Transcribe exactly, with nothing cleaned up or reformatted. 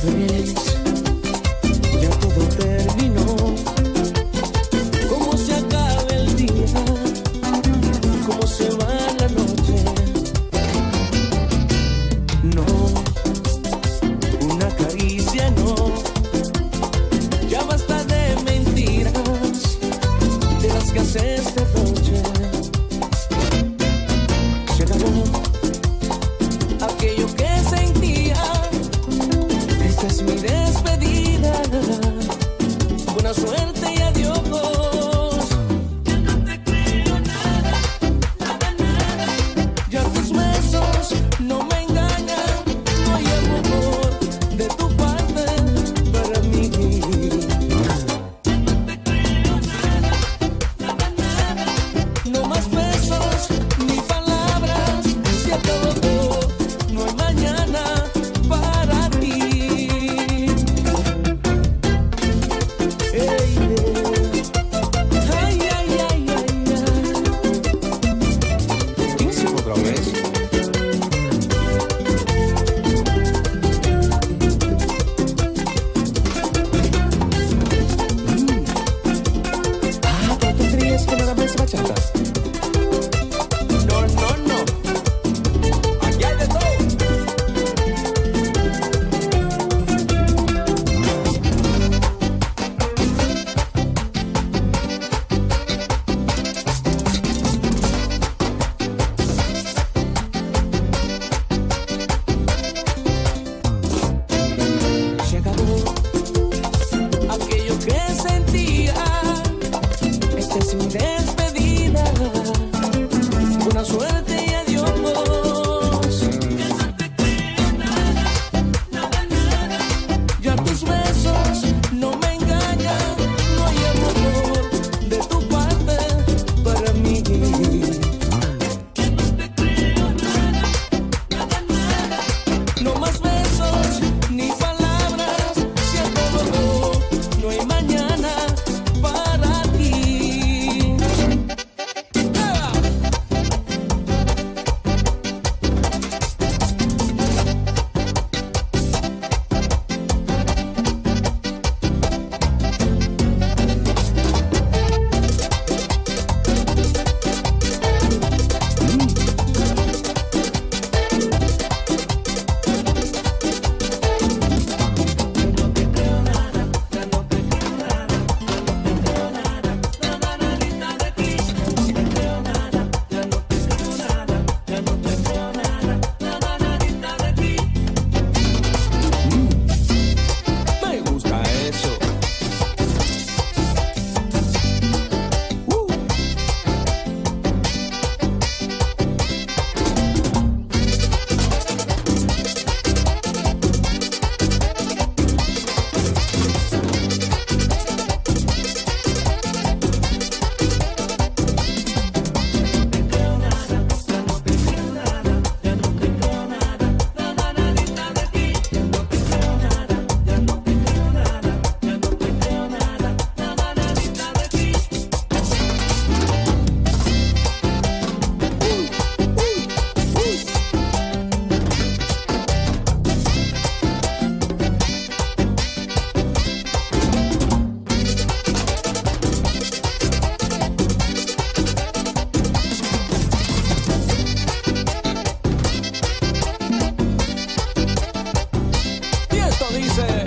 vez ya todo terminó. Cómo se acaba el día, cómo se va la noche. No, una caricia no. Ya basta de mentiras, de las que haces derroche. Se acabó aquello que sentía. Esta es mi despedida. Buena suerte y adiós. Ya no te creo nada, nada, nada. Ya tus besos no me engañan. No hay amor de tu parte para mí. Ya no te creo nada, nada, nada. No más besos ni palabras. Se acabó todo, no hay mañana para ti. Hey, yeah. Ay, ay, ay, ay, ay. Inicio otra vez. Mm. Ah, ¿tú te creías que nada más bachata? No, no, no. Aquí hay de todo. Se acabó aquello que sentía. Esta es mi despedida. Buena suerte y adiós. Ya no te creo nada, nada, nada. Ya tus besos no me engañan. No hay amor de tu parte para mí. Ya no te creo nada, nada, nada. No más besos ni palabras. Se acabó, no hay mañana para ti. ¡Ah! Me gusta eso. Uh. Y esto dice...